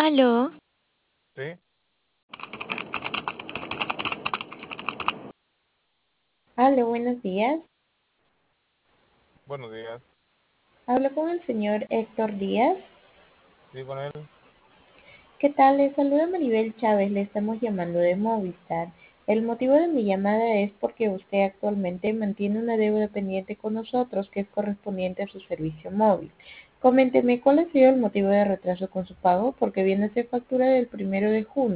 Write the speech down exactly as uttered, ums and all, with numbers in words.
Aló, Sí, Hola, buenos días. buenos días. Hablo con el señor Héctor Díaz. Sí, con él. ¿Qué tal? Le saluda Maribel Chávez. Le estamos llamando de Movistar. El motivo de mi llamada es porque usted actualmente mantiene una deuda pendiente con nosotros que es correspondiente a su servicio móvil. Coménteme cuál ha sido el motivo de retraso con su pago, porque viene a ser factura del primero de junio.